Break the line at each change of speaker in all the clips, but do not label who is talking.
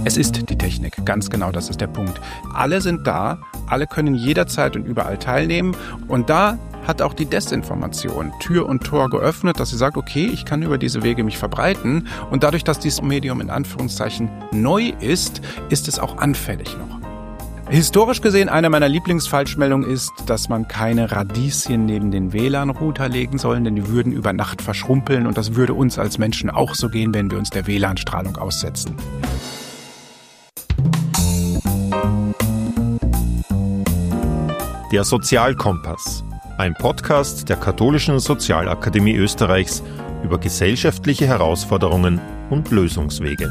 Es ist die Technik, ganz genau, das ist der Punkt. Alle sind da, alle können jederzeit und überall teilnehmen und da hat auch die Desinformation Tür und Tor geöffnet, dass sie sagt, okay, ich kann über diese Wege mich verbreiten und dadurch, dass dieses Medium in Anführungszeichen neu ist, ist es auch anfällig noch. Historisch gesehen, eine meiner Lieblingsfalschmeldungen ist, dass man keine Radieschen neben den WLAN-Router legen soll, denn die würden über Nacht verschrumpeln und das würde uns als Menschen auch so gehen, wenn wir uns der WLAN-Strahlung aussetzen.
Der Sozialkompass, ein Podcast der Katholischen Sozialakademie Österreichs über gesellschaftliche Herausforderungen und Lösungswege.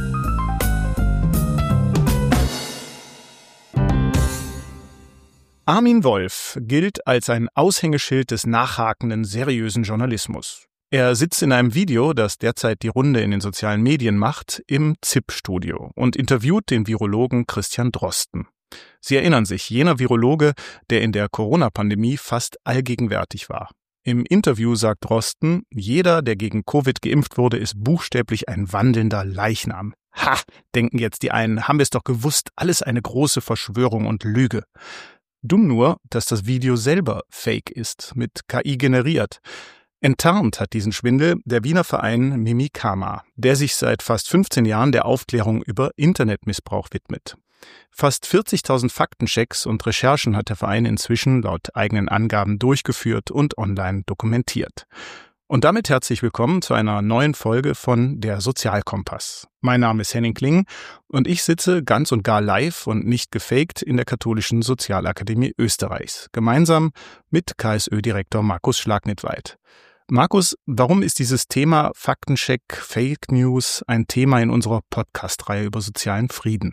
Armin Wolf gilt als ein Aushängeschild des nachhakenden, seriösen Journalismus. Er sitzt in einem Video, das derzeit die Runde in den sozialen Medien macht, im ZIP-Studio und interviewt den Virologen Christian Drosten. Sie erinnern sich, jener Virologe, der in der Corona-Pandemie fast allgegenwärtig war. Im Interview sagt Drosten, jeder, der gegen Covid geimpft wurde, ist buchstäblich ein wandelnder Leichnam. Ha, denken jetzt die einen, haben wir es doch gewusst, alles eine große Verschwörung und Lüge. Dumm nur, dass das Video selber fake ist, mit KI generiert. Enttarnt hat diesen Schwindel der Wiener Verein Mimikama, der sich seit fast 15 Jahren der Aufklärung über Internetmissbrauch widmet. Fast 40.000 Faktenchecks und Recherchen hat der Verein inzwischen laut eigenen Angaben durchgeführt und online dokumentiert. Und damit herzlich willkommen zu einer neuen Folge von Der Sozialkompass. Mein Name ist Henning Kling und ich sitze ganz und gar live und nicht gefaked in der Katholischen Sozialakademie Österreichs, gemeinsam mit KSÖ-Direktor Markus Schlagnitweit. Markus, warum ist dieses Thema Faktencheck, Fake News ein Thema in unserer Podcast-Reihe über sozialen Frieden?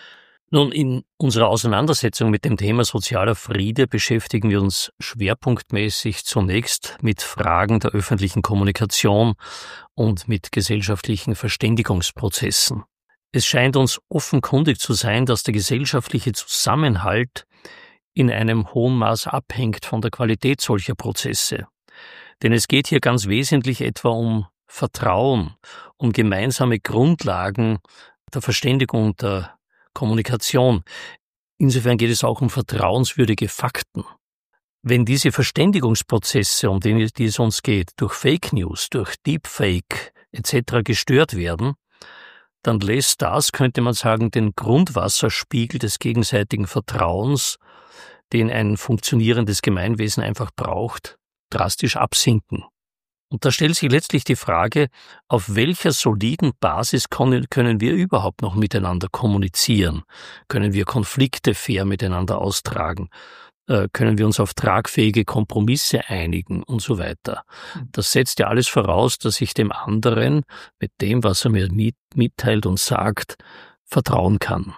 Nun, in unserer Auseinandersetzung mit dem Thema sozialer Friede beschäftigen wir uns schwerpunktmäßig zunächst mit Fragen der öffentlichen Kommunikation und mit gesellschaftlichen Verständigungsprozessen. Es scheint uns offenkundig zu sein, dass der gesellschaftliche Zusammenhalt in einem hohen Maß abhängt von der Qualität solcher Prozesse. Denn es geht hier ganz wesentlich etwa um Vertrauen, um gemeinsame Grundlagen der Verständigung, der Kommunikation. Insofern geht es auch um vertrauenswürdige Fakten. Wenn diese Verständigungsprozesse, um die es uns geht, durch Fake News, durch Deepfake etc. gestört werden, dann lässt das, könnte man sagen, den Grundwasserspiegel des gegenseitigen Vertrauens, den ein funktionierendes Gemeinwesen einfach braucht, drastisch absinken. Und da stellt sich letztlich die Frage, auf welcher soliden Basis können wir überhaupt noch miteinander kommunizieren? Können wir Konflikte fair miteinander austragen? Können wir uns auf tragfähige Kompromisse einigen und so weiter? Das setzt ja alles voraus, dass ich dem anderen mit dem, was er mir mitteilt und sagt, vertrauen kann.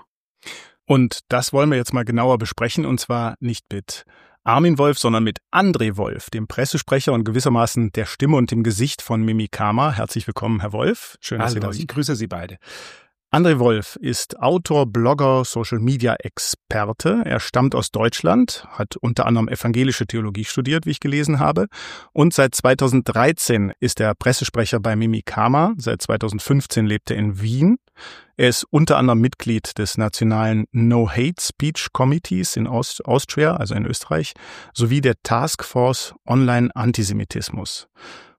Und das wollen wir jetzt mal genauer besprechen, und zwar nicht mit Armin Wolf, sondern mit André Wolf, dem Pressesprecher und gewissermaßen der Stimme und dem Gesicht von Mimikama. Herzlich willkommen, Herr Wolf. Schön, dass Sie da sind.
Ich grüße Sie beide.
André Wolf ist Autor, Blogger, Social-Media-Experte. Er stammt aus Deutschland, hat unter anderem evangelische Theologie studiert, wie ich gelesen habe. Und seit 2013 ist er Pressesprecher bei Mimikama. Seit 2015 lebt er in Wien. Er ist unter anderem Mitglied des nationalen No-Hate-Speech Committees in Austria, also in Österreich, sowie der Taskforce Online-Antisemitismus.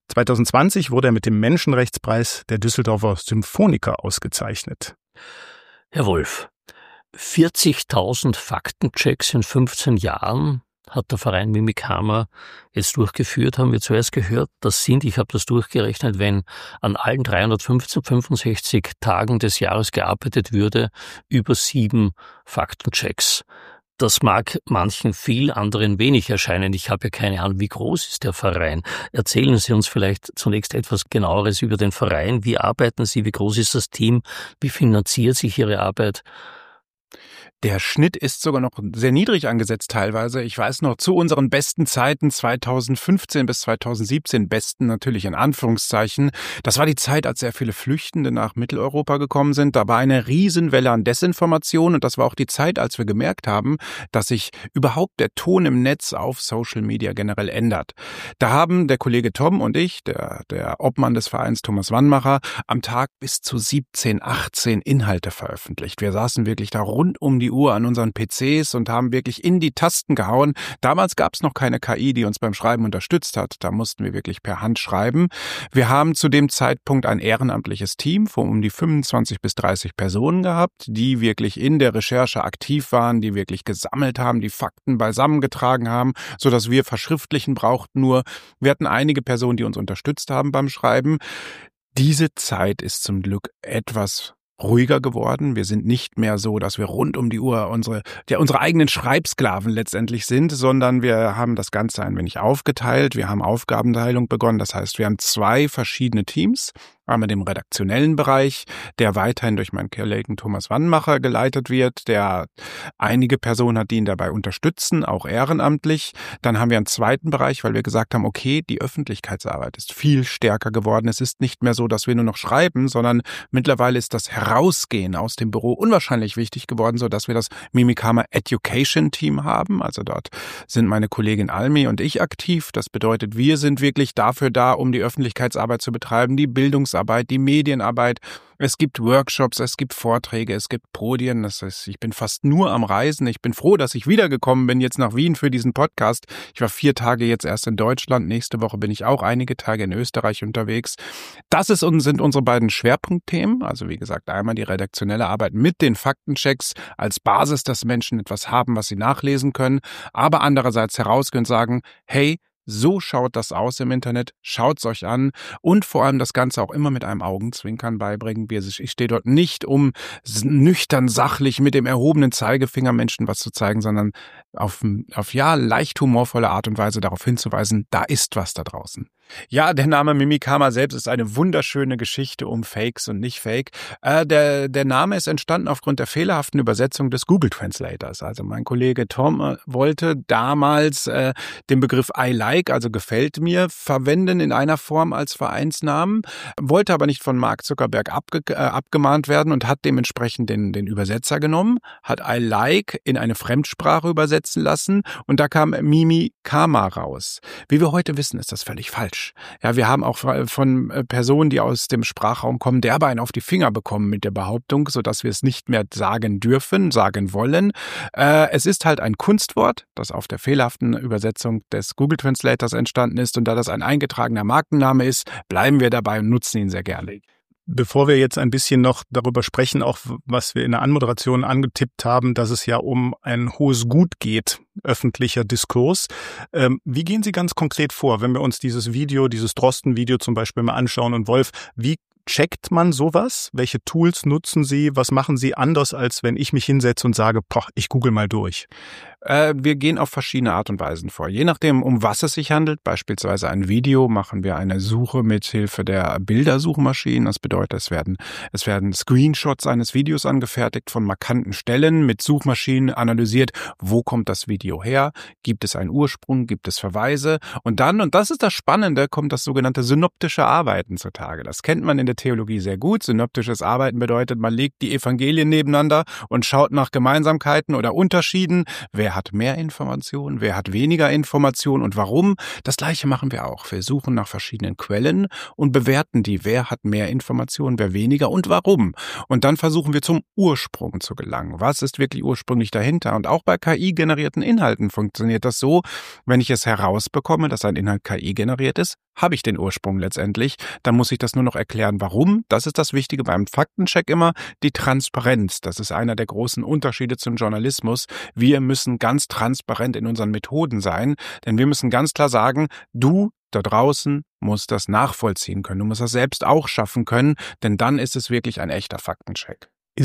2020 wurde er mit dem Menschenrechtspreis der Düsseldorfer Symphoniker ausgezeichnet.
Herr Wolf, 40.000 Faktenchecks in 15 Jahren hat der Verein Mimikama jetzt durchgeführt, haben wir zuerst gehört. Das sind, ich habe das durchgerechnet, wenn an allen 365 Tagen des Jahres gearbeitet würde, über 7 Faktenchecks. Das mag manchen viel, anderen wenig erscheinen. Ich habe ja keine Ahnung, wie groß ist der Verein. Erzählen Sie uns vielleicht zunächst etwas Genaueres über den Verein. Wie arbeiten Sie? Wie groß ist das Team? Wie finanziert sich Ihre Arbeit?
Der Schnitt ist sogar noch sehr niedrig angesetzt teilweise. Ich weiß noch, zu unseren besten Zeiten 2015 bis 2017, besten natürlich in Anführungszeichen, das war die Zeit, als sehr viele Flüchtende nach Mitteleuropa gekommen sind. Da war eine Riesenwelle an Desinformation und das war auch die Zeit, als wir gemerkt haben, dass sich überhaupt der Ton im Netz auf Social Media generell ändert. Da haben der Kollege Tom und ich, der Obmann des Vereins Thomas Wannmacher, am Tag bis zu 17, 18 Inhalte veröffentlicht. Wir saßen wirklich da rund um die Uhr an unseren PCs und haben wirklich in die Tasten gehauen. Damals gab es noch keine KI, die uns beim Schreiben unterstützt hat. Da mussten wir wirklich per Hand schreiben. Wir haben zu dem Zeitpunkt ein ehrenamtliches Team von um die 25 bis 30 Personen gehabt, die wirklich in der Recherche aktiv waren, die wirklich gesammelt haben, die Fakten beisammengetragen haben, sodass wir verschriftlichen brauchten nur. Wir hatten einige Personen, die uns unterstützt haben beim Schreiben. Diese Zeit ist zum Glück etwas ruhiger geworden. Wir sind nicht mehr so, dass wir rund um die Uhr unsere eigenen Schreibsklaven letztendlich sind, sondern wir haben das Ganze ein wenig aufgeteilt. Wir haben Aufgabenteilung begonnen. Das heißt, wir haben 2 verschiedene Teams. Einmal den redaktionellen Bereich, der weiterhin durch meinen Kollegen Thomas Wannmacher geleitet wird, der einige Personen hat, die ihn dabei unterstützen, auch ehrenamtlich. Dann haben wir einen zweiten Bereich, weil wir gesagt haben, okay, die Öffentlichkeitsarbeit ist viel stärker geworden. Es ist nicht mehr so, dass wir nur noch schreiben, sondern mittlerweile ist das Herausgehen aus dem Büro unwahrscheinlich wichtig geworden, sodass wir das Mimikama Education Team haben. Also dort sind meine Kollegin Almi und ich aktiv. Das bedeutet, wir sind wirklich dafür da, um die Öffentlichkeitsarbeit zu betreiben, die Bildungsarbeit, die Medienarbeit. Es gibt Workshops, es gibt Vorträge, es gibt Podien. Das heißt, ich bin fast nur am Reisen. Ich bin froh, dass ich wiedergekommen bin jetzt nach Wien für diesen Podcast. Ich war 4 Tage jetzt erst in Deutschland. Nächste Woche bin ich auch einige Tage in Österreich unterwegs. Das sind unsere beiden Schwerpunktthemen. Also wie gesagt, einmal die redaktionelle Arbeit mit den Faktenchecks als Basis, dass Menschen etwas haben, was sie nachlesen können. Aber andererseits herausgehen und sagen, hey, so schaut das aus im Internet, schaut's euch an und vor allem das Ganze auch immer mit einem Augenzwinkern beibringen. Ich stehe dort nicht, um nüchtern sachlich mit dem erhobenen Zeigefinger Menschen was zu zeigen, sondern auf leicht humorvolle Art und Weise darauf hinzuweisen, da ist was da draußen. Ja, der Name Mimikama selbst ist eine wunderschöne Geschichte um Fakes und nicht Fake. Der Name ist entstanden aufgrund der fehlerhaften Übersetzung des Google Translators. Also mein Kollege Tom wollte damals den Begriff I like, also gefällt mir, verwenden in einer Form als Vereinsnamen, wollte aber nicht von Mark Zuckerberg abgemahnt werden und hat dementsprechend den Übersetzer genommen, hat I like in eine Fremdsprache übersetzen lassen und da kam Mimikama raus. Wie wir heute wissen, ist das völlig falsch. Ja, wir haben auch von Personen, die aus dem Sprachraum kommen, derbe einen auf die Finger bekommen mit der Behauptung, sodass wir es nicht mehr sagen dürfen, sagen wollen. Es ist halt ein Kunstwort, das auf der fehlerhaften Übersetzung des Google Translators entstanden ist und da das ein eingetragener Markenname ist, bleiben wir dabei und nutzen ihn sehr gerne.
Bevor wir jetzt ein bisschen noch darüber sprechen, auch was wir in der Anmoderation angetippt haben, dass es ja um ein hohes Gut geht, öffentlicher Diskurs. Wie gehen Sie ganz konkret vor, wenn wir uns dieses Drosten-Video zum Beispiel mal anschauen? Und Wolf, wie checkt man sowas? Welche Tools nutzen Sie? Was machen Sie anders, als wenn ich mich hinsetze und sage, ich google mal durch?
Wir gehen auf verschiedene Art und Weisen vor. Je nachdem, um was es sich handelt, beispielsweise ein Video, machen wir eine Suche mit Hilfe der Bildersuchmaschinen. Das bedeutet, es werden Screenshots eines Videos angefertigt von markanten Stellen, mit Suchmaschinen analysiert, wo kommt das Video her, gibt es einen Ursprung, gibt es Verweise und dann, und das ist das Spannende, kommt das sogenannte synoptische Arbeiten zutage. Das kennt man in der Theologie sehr gut. Synoptisches Arbeiten bedeutet, man legt die Evangelien nebeneinander und schaut nach Gemeinsamkeiten oder Unterschieden. Wer hat mehr Informationen, wer hat weniger Informationen und warum? Das Gleiche machen wir auch. Wir suchen nach verschiedenen Quellen und bewerten die. Wer hat mehr Informationen, wer weniger und warum? Und dann versuchen wir zum Ursprung zu gelangen. Was ist wirklich ursprünglich dahinter? Und auch bei KI-generierten Inhalten funktioniert das so, wenn ich es herausbekomme, dass ein Inhalt KI generiert ist, habe ich den Ursprung letztendlich. Dann muss ich das nur noch erklären, warum. Das ist das Wichtige beim Faktencheck immer, die Transparenz. Das ist einer der großen Unterschiede zum Journalismus. Wir müssen ganz transparent in unseren Methoden sein, denn wir müssen ganz klar sagen, du da draußen musst das nachvollziehen können. Du musst das selbst auch schaffen können, denn dann ist es wirklich ein echter Faktencheck.
Ist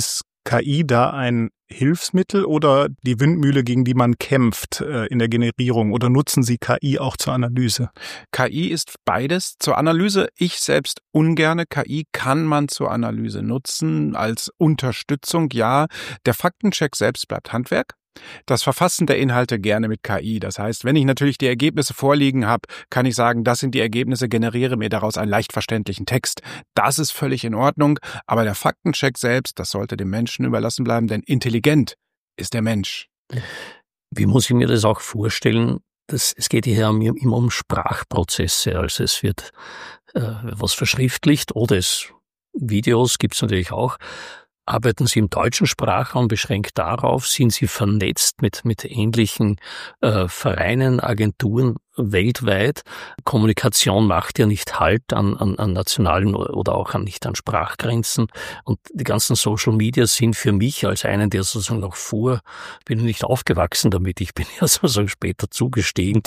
KI da ein Hilfsmittel oder die Windmühle, gegen die man kämpft in der Generierung? Oder nutzen Sie KI auch zur Analyse?
KI ist beides zur Analyse. Ich selbst ungerne. KI kann man zur Analyse nutzen als Unterstützung. Ja, der Faktencheck selbst bleibt Handwerk. Das Verfassen der Inhalte gerne mit KI. Das heißt, wenn ich natürlich die Ergebnisse vorliegen habe, kann ich sagen, das sind die Ergebnisse, generiere mir daraus einen leicht verständlichen Text. Das ist völlig in Ordnung, aber der Faktencheck selbst, das sollte dem Menschen überlassen bleiben, denn intelligent ist der Mensch.
Wie muss ich mir das auch vorstellen? Es geht hier immer um Sprachprozesse, also es wird was verschriftlicht oder Videos gibt es natürlich auch. Arbeiten Sie im deutschen Sprachraum beschränkt darauf? Sind Sie vernetzt mit ähnlichen Vereinen, Agenturen weltweit? Kommunikation macht ja nicht Halt an nationalen oder auch nicht an Sprachgrenzen. Und die ganzen Social Media sind für mich als einen, der sozusagen bin nicht aufgewachsen damit. Ich bin ja sozusagen später zugestiegen.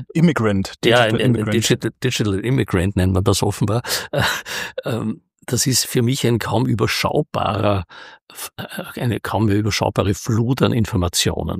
Digital Immigrant nennt man das offenbar. Das ist für mich eine kaum überschaubare Flut an Informationen.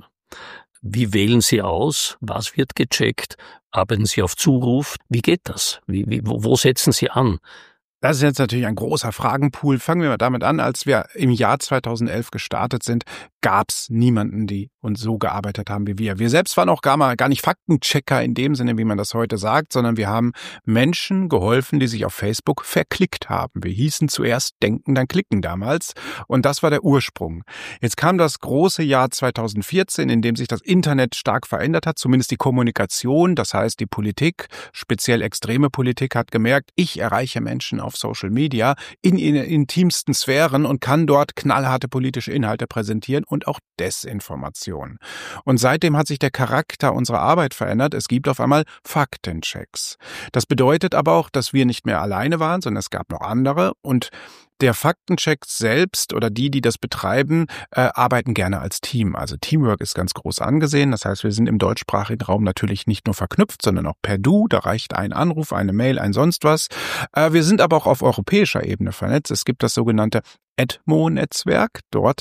Wie wählen Sie aus? Was wird gecheckt? Arbeiten Sie auf Zuruf? Wie geht das? Wo setzen Sie an?
Das ist jetzt natürlich ein großer Fragenpool. Fangen wir mal damit an, als wir im Jahr 2011 gestartet sind, gab es niemanden, die uns so gearbeitet haben wie wir. Wir selbst waren auch gar nicht Faktenchecker in dem Sinne, wie man das heute sagt, sondern wir haben Menschen geholfen, die sich auf Facebook verklickt haben. Wir hießen zuerst Denken, dann Klicken damals und das war der Ursprung. Jetzt kam das große Jahr 2014, in dem sich das Internet stark verändert hat, zumindest die Kommunikation, das heißt die Politik, speziell extreme Politik, hat gemerkt, ich erreiche Menschen auf Social Media in intimsten Sphären und kann dort knallharte politische Inhalte präsentieren und auch Desinformation. Und seitdem hat sich der Charakter unserer Arbeit verändert. Es gibt auf einmal Faktenchecks. Das bedeutet aber auch, dass wir nicht mehr alleine waren, sondern es gab noch andere und der Faktencheck selbst oder die das betreiben, arbeiten gerne als Team. Also Teamwork ist ganz groß angesehen. Das heißt, wir sind im deutschsprachigen Raum natürlich nicht nur verknüpft, sondern auch per Du. Da reicht ein Anruf, eine Mail, ein sonst was. Wir sind aber auch auf europäischer Ebene vernetzt. Es gibt das sogenannte EDMO-Netzwerk. Dort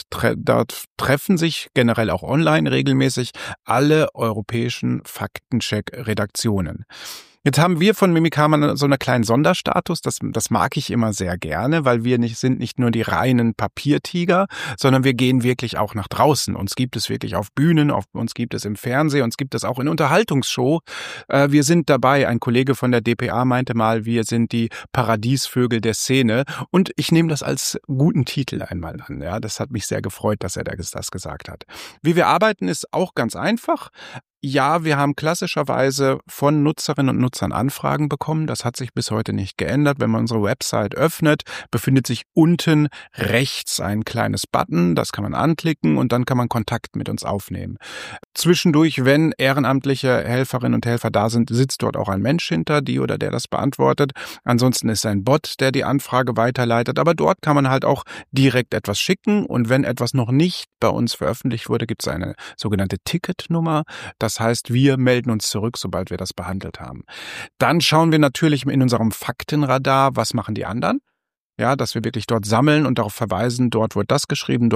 treffen sich generell auch online regelmäßig alle europäischen Faktencheck-Redaktionen. Jetzt haben wir von Mimikama so einen kleinen Sonderstatus, das mag ich immer sehr gerne, weil wir sind nicht nur die reinen Papiertiger, sondern wir gehen wirklich auch nach draußen. Uns gibt es wirklich auf Bühnen, uns gibt es im Fernsehen, uns gibt es auch in Unterhaltungsshow. Wir sind dabei, ein Kollege von der dpa meinte mal, wir sind die Paradiesvögel der Szene und ich nehme das als guten Titel einmal an. Ja, das hat mich sehr gefreut, dass er das gesagt hat. Wie wir arbeiten, ist auch ganz einfach. Ja, wir haben klassischerweise von Nutzerinnen und Nutzern Anfragen bekommen. Das hat sich bis heute nicht geändert. Wenn man unsere Website öffnet, befindet sich unten rechts ein kleines Button. Das kann man anklicken und dann kann man Kontakt mit uns aufnehmen. Zwischendurch, wenn ehrenamtliche Helferinnen und Helfer da sind, sitzt dort auch ein Mensch hinter, die oder der das beantwortet. Ansonsten ist ein Bot, der die Anfrage weiterleitet. Aber dort kann man halt auch direkt etwas schicken. Und wenn etwas noch nicht bei uns veröffentlicht wurde, gibt es eine sogenannte Ticketnummer. Das heißt, wir melden uns zurück, sobald wir das behandelt haben. Dann schauen wir natürlich in unserem Faktenradar, was machen die anderen? Ja, dass wir wirklich dort sammeln und darauf verweisen, dort wird das geschrieben,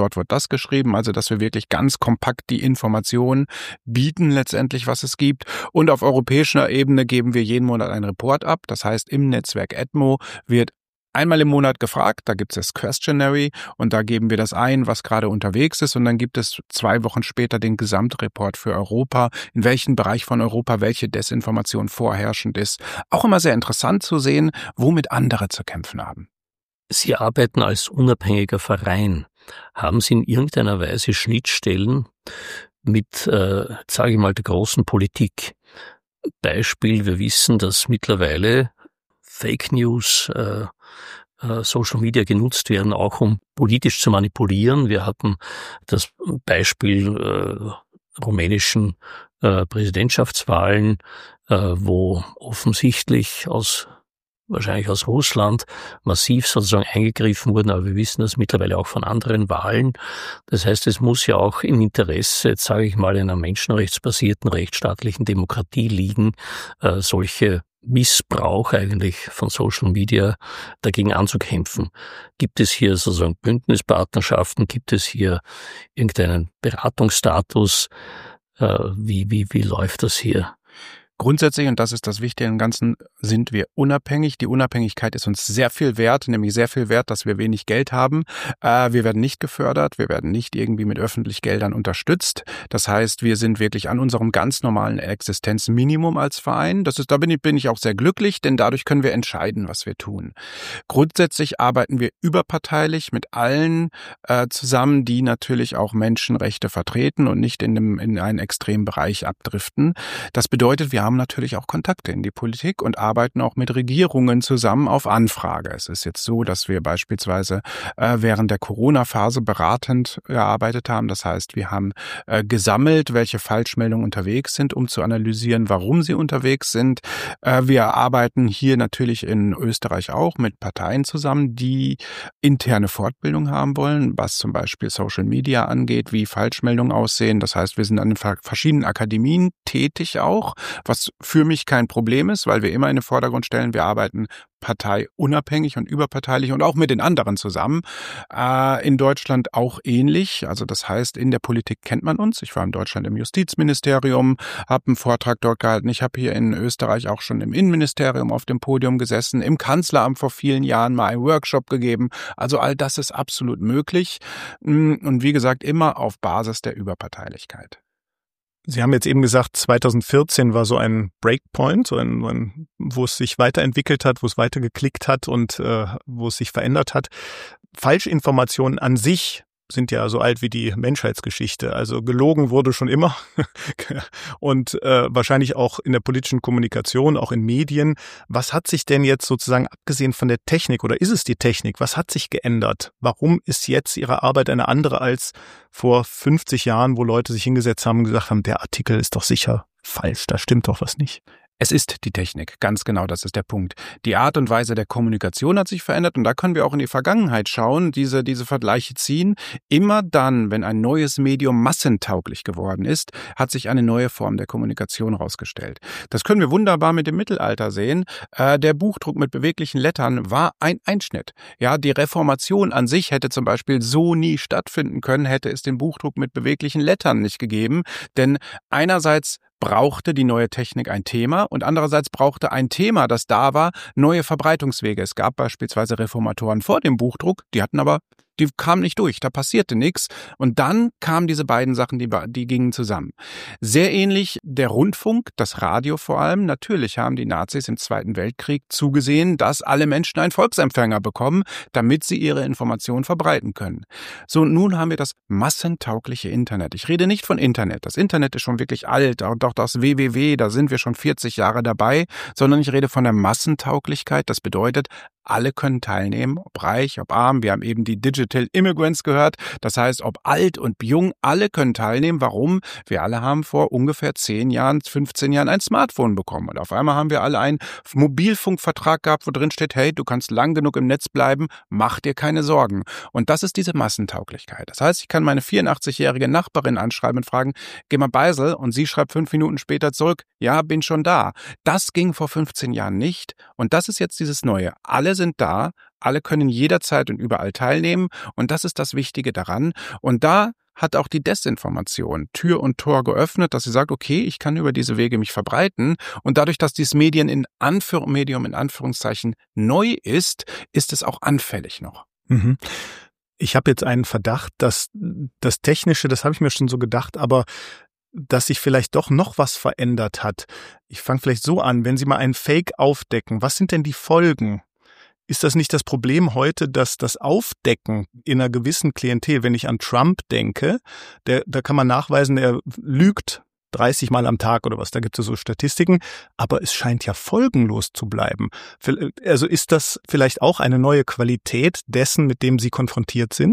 also dass wir wirklich ganz kompakt die Informationen bieten letztendlich, was es gibt. Und auf europäischer Ebene geben wir jeden Monat einen Report ab. Das heißt, im Netzwerk EDMO wird einmal im Monat gefragt, da gibt es das Questionary und da geben wir das ein, was gerade unterwegs ist und dann gibt es 2 Wochen später den Gesamtreport für Europa, in welchem Bereich von Europa welche Desinformation vorherrschend ist. Auch immer sehr interessant zu sehen, womit andere zu kämpfen haben.
Sie arbeiten als unabhängiger Verein. Haben Sie in irgendeiner Weise Schnittstellen mit, sage ich mal, der großen Politik? Beispiel, wir wissen, dass mittlerweile Fake News, Social Media genutzt werden, auch um politisch zu manipulieren. Wir hatten das Beispiel rumänischen Präsidentschaftswahlen, wo offensichtlich wahrscheinlich aus Russland massiv sozusagen eingegriffen wurden, aber wir wissen das mittlerweile auch von anderen Wahlen. Das heißt, es muss ja auch im Interesse, jetzt sage ich mal, einer menschenrechtsbasierten, rechtsstaatlichen Demokratie liegen, solche Missbrauch eigentlich von Social Media dagegen anzukämpfen? Gibt es hier sozusagen Bündnispartnerschaften? Gibt es hier irgendeinen Beratungsstatus? Wie läuft das hier?
Grundsätzlich, und das ist das Wichtige im Ganzen, sind wir unabhängig. Die Unabhängigkeit ist uns sehr viel wert, nämlich sehr viel wert, dass wir wenig Geld haben. Wir werden nicht gefördert, wir werden nicht irgendwie mit öffentlichen Geldern unterstützt. Das heißt, wir sind wirklich an unserem ganz normalen Existenzminimum als Verein. Da bin ich auch sehr glücklich, denn dadurch können wir entscheiden, was wir tun. Grundsätzlich arbeiten wir überparteilich mit allen zusammen, die natürlich auch Menschenrechte vertreten und nicht in einen extremen Bereich abdriften. Das bedeutet, wir haben natürlich auch Kontakte in die Politik und arbeiten auch mit Regierungen zusammen auf Anfrage. Es ist jetzt so, dass wir beispielsweise während der Corona-Phase beratend gearbeitet haben. Das heißt, wir haben gesammelt, welche Falschmeldungen unterwegs sind, um zu analysieren, warum sie unterwegs sind. Wir arbeiten hier natürlich in Österreich auch mit Parteien zusammen, die interne Fortbildung haben wollen, was zum Beispiel Social Media angeht, wie Falschmeldungen aussehen. Das heißt, wir sind an den verschiedenen Akademien tätig auch, was für mich kein Problem ist, weil wir immer in den Vordergrund stellen, wir arbeiten parteiunabhängig und überparteilich und auch mit den anderen zusammen. In Deutschland auch ähnlich. Also das heißt, in der Politik kennt man uns. Ich war in Deutschland im Justizministerium, habe einen Vortrag dort gehalten. Ich habe hier in Österreich auch schon im Innenministerium auf dem Podium gesessen, im Kanzleramt vor vielen Jahren mal einen Workshop gegeben. Also all das ist absolut möglich. Und wie gesagt, immer auf Basis der Überparteilichkeit.
Sie haben jetzt eben gesagt, 2014 war so ein Breakpoint, wo es sich weiterentwickelt hat, wo es weitergeklickt hat und wo es sich verändert hat. Falschinformationen an sich sind ja so alt wie die Menschheitsgeschichte. Also gelogen wurde schon immer und wahrscheinlich auch in der politischen Kommunikation, auch in Medien. Was hat sich denn jetzt sozusagen, abgesehen von der Technik, oder ist es die Technik, was hat sich geändert? Warum ist jetzt Ihre Arbeit eine andere als vor 50 Jahren, wo Leute sich hingesetzt haben und gesagt haben, der Artikel ist doch sicher falsch, da stimmt doch was nicht?
Es ist die Technik, ganz genau, das ist der Punkt. Die Art und Weise der Kommunikation hat sich verändert und da können wir auch in die Vergangenheit schauen, diese Vergleiche ziehen. Immer dann, wenn ein neues Medium massentauglich geworden ist, hat sich eine neue Form der Kommunikation herausgestellt. Das können wir wunderbar mit dem Mittelalter sehen. Der Buchdruck mit beweglichen Lettern war ein Einschnitt. Ja, die Reformation an sich hätte zum Beispiel so nie stattfinden können, hätte es den Buchdruck mit beweglichen Lettern nicht gegeben. Denn einerseits brauchte die neue Technik ein Thema und andererseits brauchte ein Thema, das da war, neue Verbreitungswege. Es gab beispielsweise Reformatoren vor dem Buchdruck, die kamen nicht durch, da passierte nichts. Und dann kamen diese beiden Sachen, die gingen zusammen. Sehr ähnlich der Rundfunk, das Radio vor allem. Natürlich haben die Nazis im Zweiten Weltkrieg zugesehen, dass alle Menschen einen Volksempfänger bekommen, damit sie ihre Informationen verbreiten können. So, nun haben wir das massentaugliche Internet. Ich rede nicht von Internet. Das Internet ist schon wirklich alt, auch das WWW, da sind wir schon 40 Jahre dabei, sondern ich rede von der Massentauglichkeit. Das bedeutet, alle können teilnehmen, ob reich, ob arm. Wir haben eben die Digital Immigrants gehört. Das heißt, ob alt und jung, alle können teilnehmen. Warum? Wir alle haben vor ungefähr 10 Jahren, 15 Jahren ein Smartphone bekommen. Und auf einmal haben wir alle einen Mobilfunkvertrag gehabt, wo drin steht, hey, du kannst lang genug im Netz bleiben, mach dir keine Sorgen. Und das ist diese Massentauglichkeit. Das heißt, ich kann meine 84-jährige Nachbarin anschreiben und fragen, geh mal Beisel, und sie schreibt 5 Minuten später zurück, ja, bin schon da. Das ging vor 15 Jahren nicht. Und das ist jetzt dieses Neue. Alle sind da, alle können jederzeit und überall teilnehmen und das ist das Wichtige daran. Und da hat auch die Desinformation Tür und Tor geöffnet, dass sie sagt, okay, ich kann über diese Wege mich verbreiten und dadurch, dass dieses Medium in Anführungszeichen neu ist, ist es auch anfällig noch.
Mhm. Ich habe jetzt einen Verdacht, dass das Technische, das habe ich mir schon so gedacht, aber dass sich vielleicht doch noch was verändert hat. Ich fange vielleicht so an, wenn Sie mal einen Fake aufdecken, was sind denn die Folgen? Ist das nicht das Problem heute, dass das Aufdecken in einer gewissen Klientel, wenn ich an Trump denke, da kann man nachweisen, er lügt 30 Mal am Tag oder was, da gibt es so Statistiken, aber es scheint ja folgenlos zu bleiben. Also ist das vielleicht auch eine neue Qualität dessen, mit dem Sie konfrontiert sind?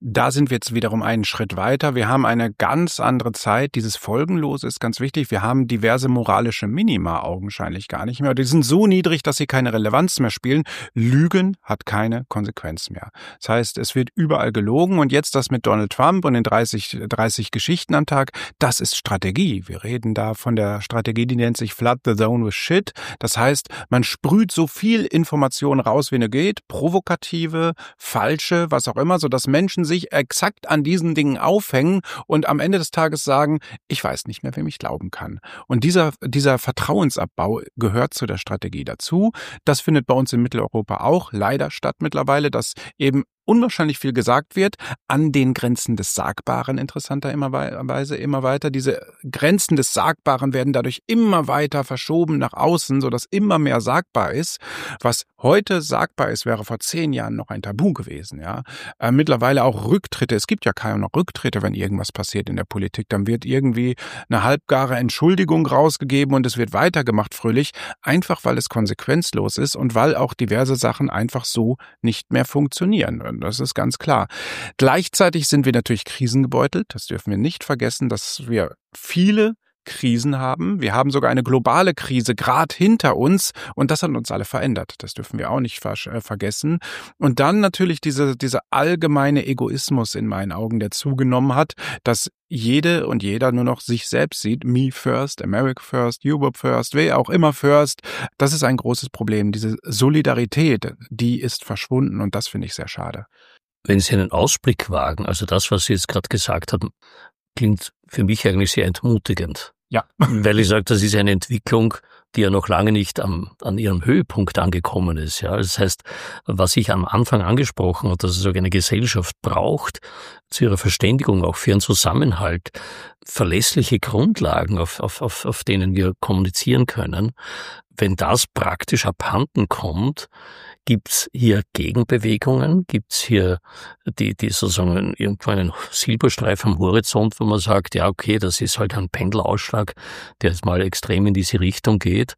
Da sind wir jetzt wiederum einen Schritt weiter. Wir haben eine ganz andere Zeit. Dieses Folgenlose ist ganz wichtig. Wir haben diverse moralische Minima augenscheinlich gar nicht mehr. Die sind so niedrig, dass sie keine Relevanz mehr spielen. Lügen hat keine Konsequenz mehr. Das heißt, es wird überall gelogen und jetzt das mit Donald Trump und den 30 Geschichten am Tag, das ist Strategie. Wir reden da von der Strategie, die nennt sich Flood the Zone with Shit. Das heißt, man sprüht so viel Information raus, wie nur geht, provokative, falsche, was auch immer, sodass Menschen sich exakt an diesen Dingen aufhängen und am Ende des Tages sagen, ich weiß nicht mehr, wem ich glauben kann. Und dieser Vertrauensabbau gehört zu der Strategie dazu. Das findet bei uns in Mitteleuropa auch leider statt mittlerweile, dass eben unwahrscheinlich viel gesagt wird, an den Grenzen des Sagbaren interessanterweise immer weiter. Diese Grenzen des Sagbaren werden dadurch immer weiter verschoben nach außen, sodass immer mehr sagbar ist. Was heute sagbar ist, wäre vor 10 Jahren noch ein Tabu gewesen. Ja, mittlerweile auch Rücktritte. Es gibt ja kaum noch Rücktritte, wenn irgendwas passiert in der Politik. Dann wird irgendwie eine halbgare Entschuldigung rausgegeben und es wird weitergemacht fröhlich, einfach weil es konsequenzlos ist und weil auch diverse Sachen einfach so nicht mehr funktionieren. Das ist ganz klar. Gleichzeitig sind wir natürlich krisengebeutelt. Das dürfen wir nicht vergessen, dass wir viele Krisen haben. Wir haben sogar eine globale Krise gerade hinter uns und das hat uns alle verändert. Das dürfen wir auch nicht vergessen. Und dann natürlich dieser allgemeine Egoismus in meinen Augen, der zugenommen hat, dass jede und jeder nur noch sich selbst sieht. Me first, America first, Europe first, wer auch immer first. Das ist ein großes Problem. Diese Solidarität, die ist verschwunden und das finde ich sehr schade.
Wenn Sie einen Ausblick wagen, also das, was Sie jetzt gerade gesagt haben, klingt für mich eigentlich sehr entmutigend.
Ja.
Weil ich sage, das ist eine Entwicklung, die ja noch lange nicht an ihrem Höhepunkt angekommen ist. Ja, das heißt, was ich am Anfang angesprochen habe, dass es eine Gesellschaft braucht, zu ihrer Verständigung, auch für ihren Zusammenhalt, verlässliche Grundlagen, auf denen wir kommunizieren können. Wenn das praktisch abhanden kommt, gibt's hier Gegenbewegungen? Gibt's hier die sozusagen irgendwo einen Silberstreif am Horizont, wo man sagt, ja okay, das ist halt ein Pendelausschlag, der jetzt mal extrem in diese Richtung geht?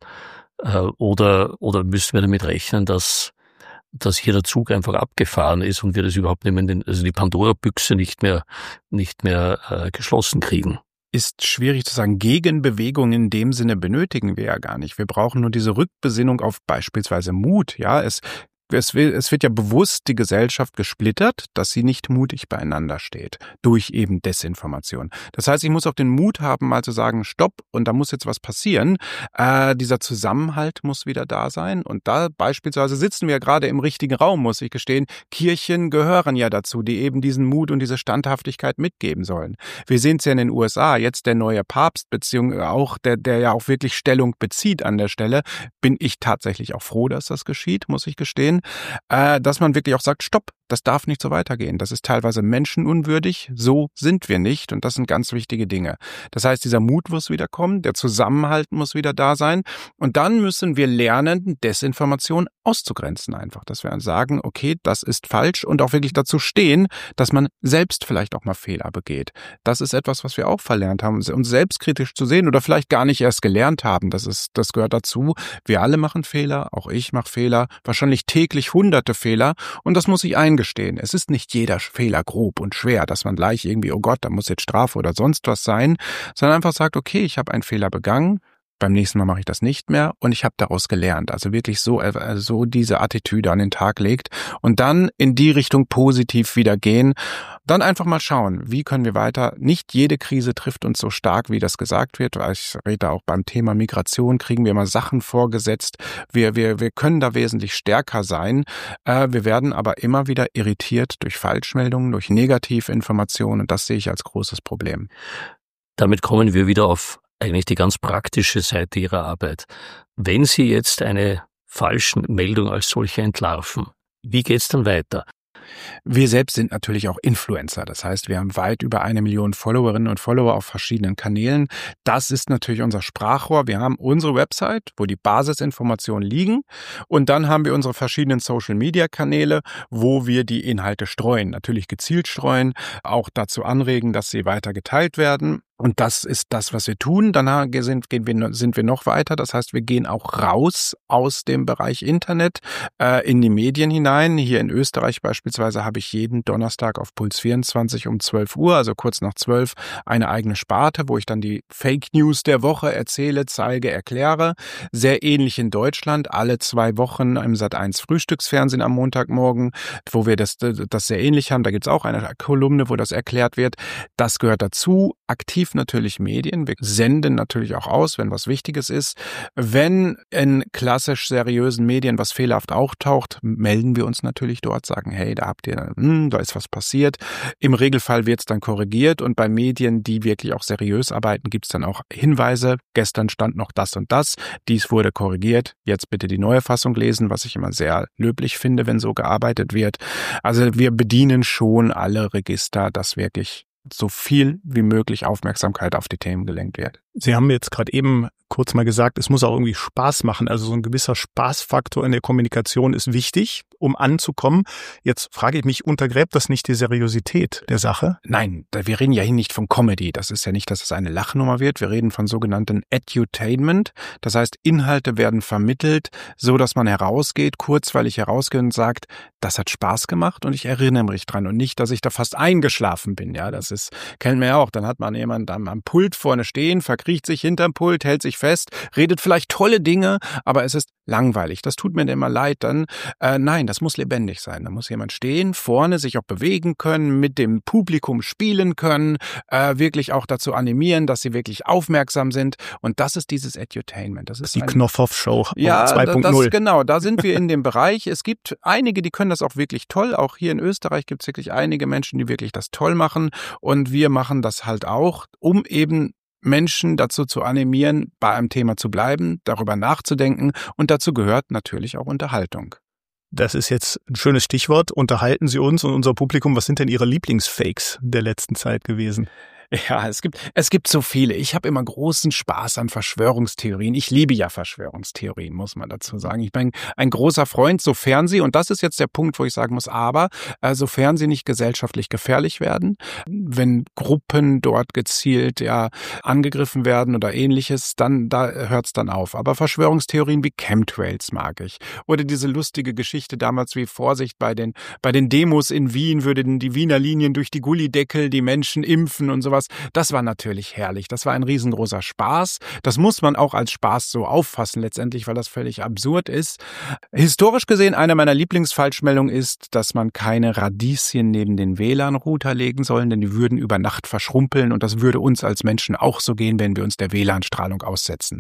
Oder müssen wir damit rechnen, dass hier der Zug einfach abgefahren ist und wir das überhaupt nicht mehr, also die Pandora-Büchse nicht mehr geschlossen kriegen?
Ist schwierig zu sagen. Gegenbewegung in dem Sinne benötigen wir ja gar nicht. Wir brauchen nur diese Rückbesinnung auf beispielsweise Mut. Ja, es wird ja bewusst die Gesellschaft gesplittert, dass sie nicht mutig beieinander steht, durch eben Desinformation. Das heißt, ich muss auch den Mut haben, mal zu sagen, stopp, und da muss jetzt was passieren. Dieser Zusammenhalt muss wieder da sein. Und da beispielsweise sitzen wir gerade im richtigen Raum, muss ich gestehen. Kirchen gehören ja dazu, die eben diesen Mut und diese Standhaftigkeit mitgeben sollen. Wir sehen es ja in den USA, jetzt der neue Papst, beziehungsweise auch der ja auch wirklich Stellung bezieht an der Stelle, bin ich tatsächlich auch froh, dass das geschieht, muss ich gestehen. Dass man wirklich auch sagt, stopp, das darf nicht so weitergehen. Das ist teilweise menschenunwürdig, so sind wir nicht und das sind ganz wichtige Dinge. Das heißt, dieser Mut muss wieder kommen, der Zusammenhalt muss wieder da sein und dann müssen wir lernen, Desinformation auszugrenzen einfach, dass wir sagen, okay, das ist falsch und auch wirklich dazu stehen, dass man selbst vielleicht auch mal Fehler begeht. Das ist etwas, was wir auch verlernt haben, uns selbstkritisch zu sehen oder vielleicht gar nicht erst gelernt haben. Das gehört dazu. Wir alle machen Fehler, auch ich mache Fehler, wahrscheinlich täglich hunderte Fehler und das muss ich eingestehen. Es ist nicht jeder Fehler grob und schwer, dass man gleich irgendwie, oh Gott, da muss jetzt Strafe oder sonst was sein, sondern einfach sagt, okay, ich habe einen Fehler begangen, beim nächsten Mal mache ich das nicht mehr und ich habe daraus gelernt. Also wirklich so diese Attitüde an den Tag legt und dann in die Richtung positiv wieder gehen. Dann einfach mal schauen, wie können wir weiter. Nicht jede Krise trifft uns so stark, wie das gesagt wird. Ich rede auch beim Thema Migration, kriegen wir immer Sachen vorgesetzt. Wir können da wesentlich stärker sein. Wir werden aber immer wieder irritiert durch Falschmeldungen, durch Negativinformationen und das sehe ich als großes Problem.
Damit kommen wir wieder auf eigentlich die ganz praktische Seite Ihrer Arbeit. Wenn Sie jetzt eine falsche Meldung als solche entlarven, wie geht's dann weiter?
Wir selbst sind natürlich auch Influencer. Das heißt, wir haben weit über 1 Million Followerinnen und Follower auf verschiedenen Kanälen. Das ist natürlich unser Sprachrohr. Wir haben unsere Website, wo die Basisinformationen liegen. Und dann haben wir unsere verschiedenen Social-Media-Kanäle, wo wir die Inhalte streuen. Natürlich gezielt streuen, auch dazu anregen, dass sie weiter geteilt werden. Und das ist das, was wir tun. Danach sind wir noch weiter. Das heißt, wir gehen auch raus aus dem Bereich Internet in die Medien hinein. Hier in Österreich beispielsweise habe ich jeden Donnerstag auf Puls 24 um 12 Uhr, also kurz nach 12, eine eigene Sparte, wo ich dann die Fake News der Woche erzähle, zeige, erkläre. Sehr ähnlich in Deutschland, alle 2 Wochen im Sat.1 Frühstücksfernsehen am Montagmorgen, wo wir das sehr ähnlich haben. Da gibt's auch eine Kolumne, wo das erklärt wird. Das gehört dazu. Aktiv natürlich Medien. Wir senden natürlich auch aus, wenn was Wichtiges ist. Wenn in klassisch seriösen Medien was fehlerhaft auftaucht, melden wir uns natürlich dort, sagen, hey, da ist was passiert. Im Regelfall wird es dann korrigiert und bei Medien, die wirklich auch seriös arbeiten, gibt es dann auch Hinweise. Gestern stand noch das und das. Dies wurde korrigiert. Jetzt bitte die neue Fassung lesen, was ich immer sehr löblich finde, wenn so gearbeitet wird. Also wir bedienen schon alle Register, dass wirklich so viel wie möglich Aufmerksamkeit auf die Themen gelenkt wird.
Sie haben jetzt gerade eben kurz mal gesagt, es muss auch irgendwie Spaß machen. Also so ein gewisser Spaßfaktor in der Kommunikation ist wichtig, um anzukommen. Jetzt frage ich mich, untergräbt das nicht die Seriosität der Sache?
Nein, wir reden ja hier nicht von Comedy. Das ist ja nicht, dass es eine Lachnummer wird. Wir reden von sogenannten Edutainment. Das heißt, Inhalte werden vermittelt, so dass man herausgeht, kurzweilig herausgeht und sagt, das hat Spaß gemacht und ich erinnere mich dran und nicht, dass ich da fast eingeschlafen bin. Ja, kennt man ja auch. Dann hat man jemanden am Pult vorne stehen, verkriecht sich hinterm Pult, hält sich fest, redet vielleicht tolle Dinge, aber es ist langweilig. Das tut mir immer leid dann. Nein, das muss lebendig sein. Da muss jemand stehen, vorne sich auch bewegen können, mit dem Publikum spielen können, wirklich auch dazu animieren, dass sie wirklich aufmerksam sind. Und das ist dieses Edutainment. Das ist
die Knopfhoff-Show
2.0. Genau, da sind wir in dem Bereich. Es gibt einige, die können das auch wirklich toll. Auch hier in Österreich gibt es wirklich einige Menschen, die wirklich das toll machen. Und wir machen das halt auch, um eben Menschen dazu zu animieren, bei einem Thema zu bleiben, darüber nachzudenken. Und dazu gehört natürlich auch Unterhaltung.
Das ist jetzt ein schönes Stichwort. Unterhalten Sie uns und unser Publikum. Was sind denn Ihre Lieblingsfakes der letzten Zeit gewesen?
Ja, es gibt so viele. Ich habe immer großen Spaß an Verschwörungstheorien. Ich liebe ja Verschwörungstheorien, muss man dazu sagen. Ich bin ein großer Freund, sofern sie, und das ist jetzt der Punkt, wo ich sagen muss, aber sofern sie nicht gesellschaftlich gefährlich werden, wenn Gruppen dort gezielt angegriffen werden oder ähnliches, dann da hört's dann auf. Aber Verschwörungstheorien wie Chemtrails mag ich. Oder diese lustige Geschichte damals wie Vorsicht bei den Demos in Wien würden die Wiener Linien durch die Gullideckel die Menschen impfen und sowas. Das war natürlich herrlich. Das war ein riesengroßer Spaß. Das muss man auch als Spaß so auffassen letztendlich, weil das völlig absurd ist. Historisch gesehen, eine meiner Lieblingsfalschmeldungen ist, dass man keine Radieschen neben den WLAN-Router legen soll, denn die würden über Nacht verschrumpeln und das würde uns als Menschen auch so gehen, wenn wir uns der WLAN-Strahlung aussetzen.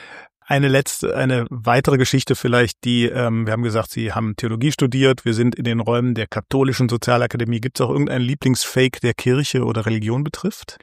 Eine weitere Geschichte vielleicht, wir haben gesagt, Sie haben Theologie studiert, wir sind in den Räumen der katholischen Sozialakademie. Gibt es auch irgendeinen Lieblingsfake, der Kirche oder Religion betrifft?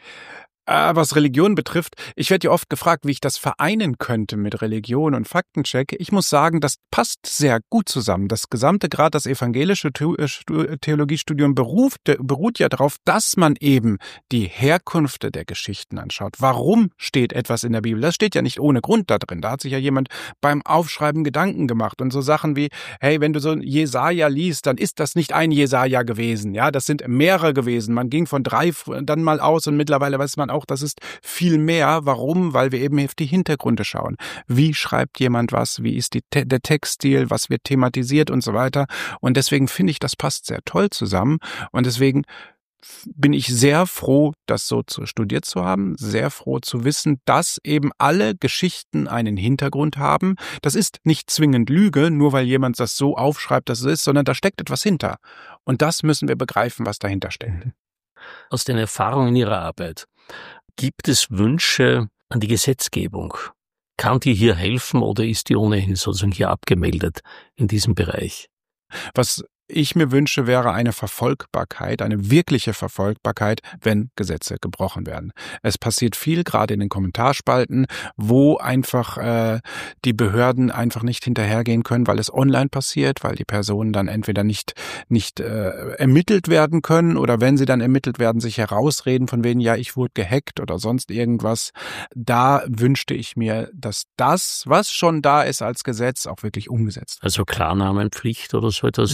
Was Religion betrifft, ich werde ja oft gefragt, wie ich das vereinen könnte mit Religion und Faktencheck. Ich muss sagen, das passt sehr gut zusammen. Das evangelische Theologiestudium beruht ja darauf, dass man eben die Herkunft der Geschichten anschaut. Warum steht etwas in der Bibel? Das steht ja nicht ohne Grund da drin. Da hat sich ja jemand beim Aufschreiben Gedanken gemacht. Und so Sachen wie, hey, wenn du so ein Jesaja liest, dann ist das nicht ein Jesaja gewesen. Ja, das sind mehrere gewesen. Man ging von 3 dann mal aus und mittlerweile weiß man auch, das ist viel mehr. Warum? Weil wir eben auf die Hintergründe schauen. Wie schreibt jemand was? Wie ist der Textstil? Was wird thematisiert und so weiter? Und deswegen finde ich, das passt sehr toll zusammen. Und deswegen bin ich sehr froh, das so studiert zu haben, sehr froh zu wissen, dass eben alle Geschichten einen Hintergrund haben. Das ist nicht zwingend Lüge, nur weil jemand das so aufschreibt, dass es ist, sondern da steckt etwas hinter. Und das müssen wir begreifen, was dahinter steckt.
Aus den Erfahrungen Ihrer Arbeit, gibt es Wünsche an die Gesetzgebung? Kann die hier helfen oder ist die ohnehin sozusagen hier abgemeldet in diesem Bereich?
Was ich mir wünsche, wäre eine Verfolgbarkeit, eine wirkliche Verfolgbarkeit, wenn Gesetze gebrochen werden. Es passiert viel, gerade in den Kommentarspalten, wo einfach die Behörden einfach nicht hinterhergehen können, weil es online passiert, weil die Personen dann entweder nicht ermittelt werden können oder wenn sie dann ermittelt werden, sich herausreden von wegen, ja, ich wurde gehackt oder sonst irgendwas. Da wünschte ich mir, dass das, was schon da ist als Gesetz, auch wirklich umgesetzt wird.
Also Klarnamenpflicht oder so etwas?
Braucht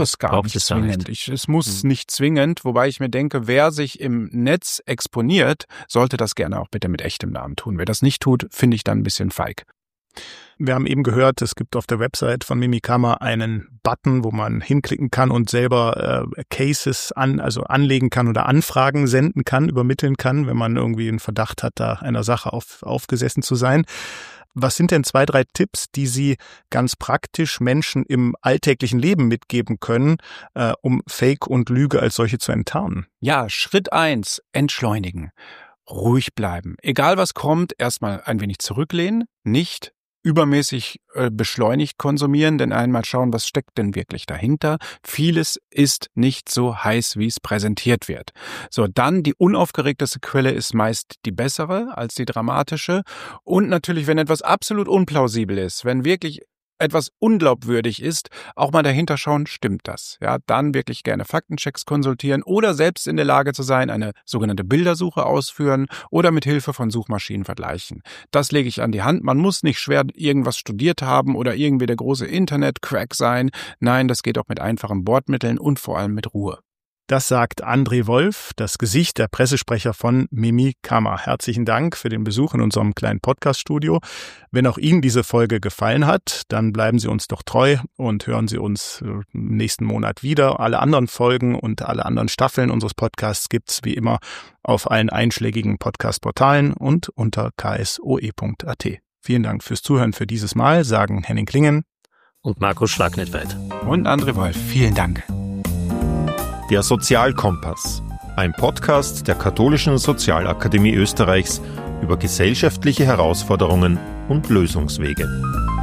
muss gar nicht zwingend. Es muss nicht zwingend, wobei ich mir denke, wer sich im Netz exponiert, sollte das gerne auch bitte mit echtem Namen tun. Wer das nicht tut, finde ich dann ein bisschen feig.
Wir haben eben gehört, es gibt auf der Website von Mimikama einen Button, wo man hinklicken kann und selber Cases anlegen kann oder Anfragen senden kann, übermitteln kann, wenn man irgendwie einen Verdacht hat, da einer Sache aufgesessen zu sein. Was sind denn 2, 3 Tipps, die Sie ganz praktisch Menschen im alltäglichen Leben mitgeben können, um Fake und Lüge als solche zu enttarnen?
Ja, Schritt 1, entschleunigen. Ruhig bleiben. Egal was kommt, erstmal ein wenig zurücklehnen, nicht übermäßig beschleunigt konsumieren, denn einmal schauen, was steckt denn wirklich dahinter. Vieles ist nicht so heiß, wie es präsentiert wird. So, dann die unaufgeregteste Quelle ist meist die bessere als die dramatische. Und natürlich, wenn etwas absolut unplausibel ist, wenn wirklich etwas unglaubwürdig ist, auch mal dahinter schauen, stimmt das? Ja, dann wirklich gerne Faktenchecks konsultieren oder selbst in der Lage zu sein, eine sogenannte Bildersuche ausführen oder mit Hilfe von Suchmaschinen vergleichen. Das lege ich an die Hand. Man muss nicht schwer irgendwas studiert haben oder irgendwie der große Internet-Crack sein. Nein, das geht auch mit einfachen Bordmitteln und vor allem mit Ruhe.
Das sagt André Wolf, das Gesicht der Pressesprecher von Mimikama. Herzlichen Dank für den Besuch in unserem kleinen Podcast-Studio. Wenn auch Ihnen diese Folge gefallen hat, dann bleiben Sie uns doch treu und hören Sie uns im nächsten Monat wieder. Alle anderen Folgen und alle anderen Staffeln unseres Podcasts gibt's wie immer auf allen einschlägigen Podcast-Portalen und unter ksoe.at. Vielen Dank fürs Zuhören für dieses Mal, sagen Henning Klingen
und Markus Schlagnetweit.
Und André Wolf. Vielen Dank.
Der Sozialkompass, ein Podcast der Katholischen Sozialakademie Österreichs über gesellschaftliche Herausforderungen und Lösungswege.